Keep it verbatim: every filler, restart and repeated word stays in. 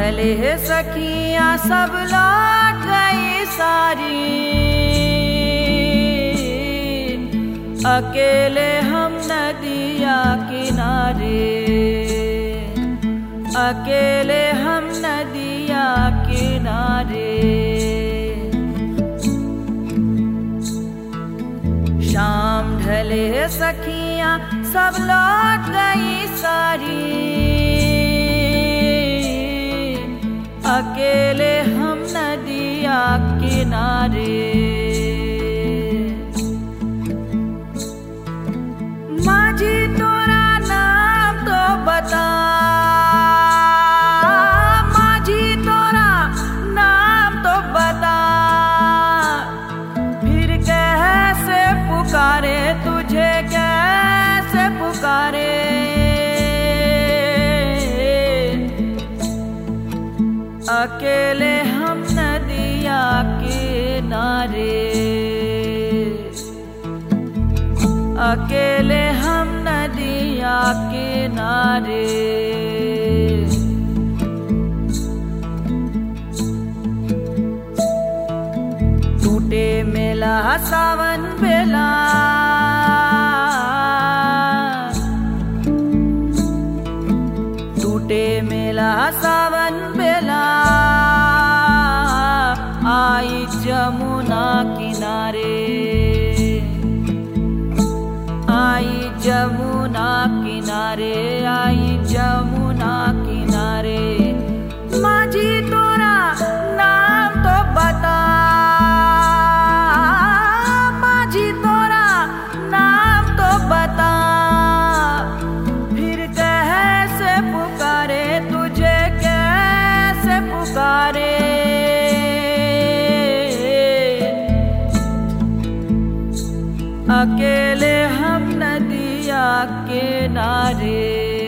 ढले सखियां सब लौट गई सारी, अकेले हम नदिया किनारे, अकेले हम नदिया किनारे। शाम ढले सखियां सब लौट गई सारी, अकेले हम नदिया किनारे। माझी तोरा नाम तो बता, माझी तोरा नाम तो बता, फिर कैसे पुकारे तुझे, कैसे पुकारे। अकेले हम नदिया किनारे, अकेले हम नदिया किनारे। टूटे मेला सावन बेला, टूटे मेला सावन बेला, आई जमुना किनारे, आई जमुना किनारे, आई जमुना किनारे। माझी तोरा नाम तो बता, माझी तोरा नाम तो बता, फिर कैसे पुकारे तुझे, कैसे पुकारे। अकेले हम नदिया किनारे।